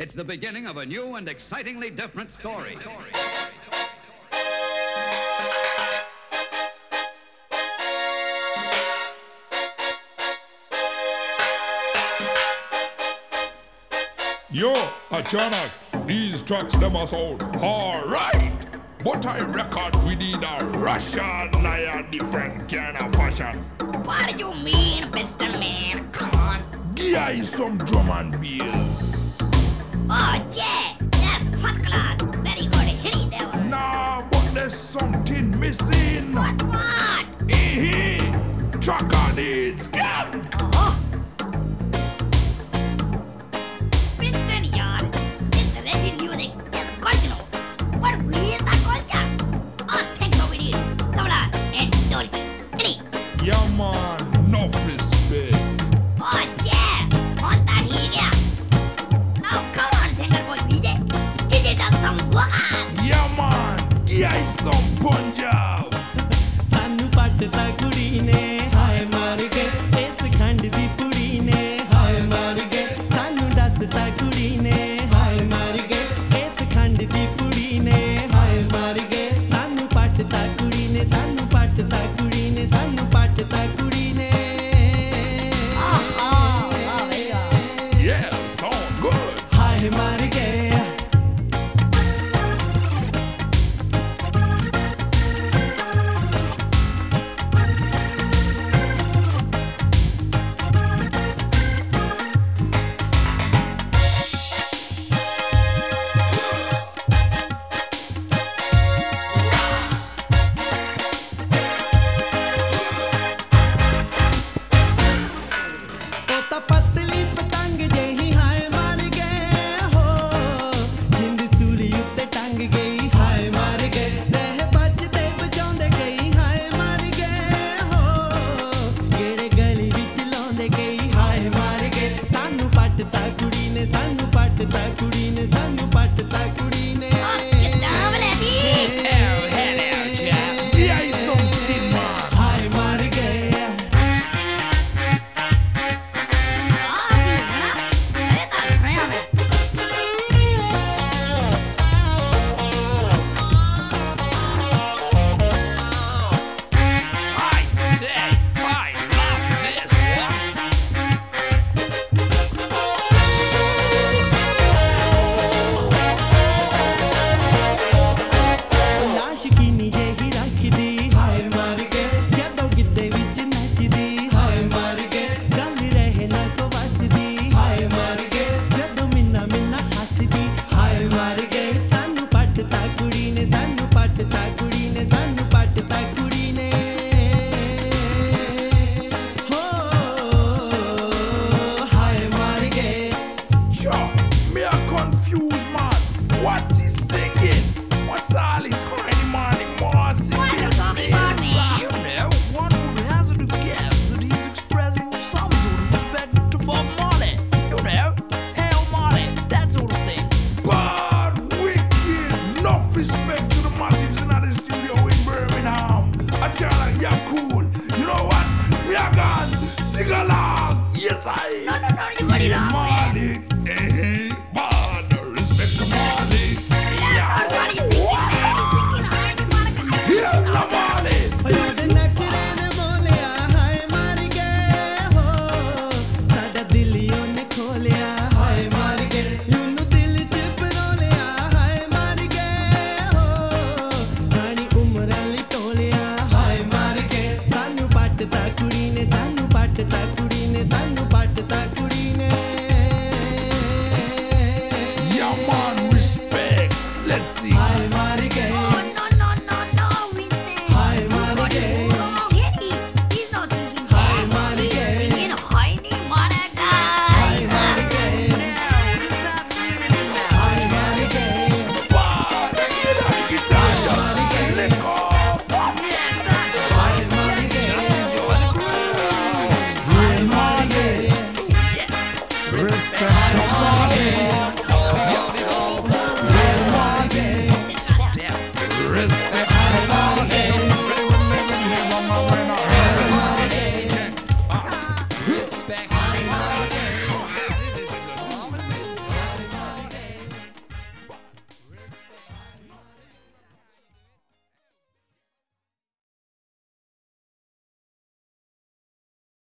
It's the beginning of a new and excitingly different story. Yo, Achanak, these tracks them are sound alright. But I record we need a Russian lion, different kind of fashion. What do you mean, Winston, man? Come on. Give me some drum and bass. Oh, yeah, that's first class. Very good. Hit it there. Nah, but there's something missing. What? Tracker needs gun. Oh. Winston, yaar, this reggae music is cultural. But we is the culture. Oh, think so we need tabla and dolce. Hit it. Yeah, man, enough respect. Oh, yeah, on that he gaya. Now come on, singer boy DJ. DJ does some work. Yeah, man, give me some Punjab. सानू पटता कुड़ी ने हाय मार गए इस खंड दी पुड़ी ने हाय मार गए सानू दसता कुड़ी ने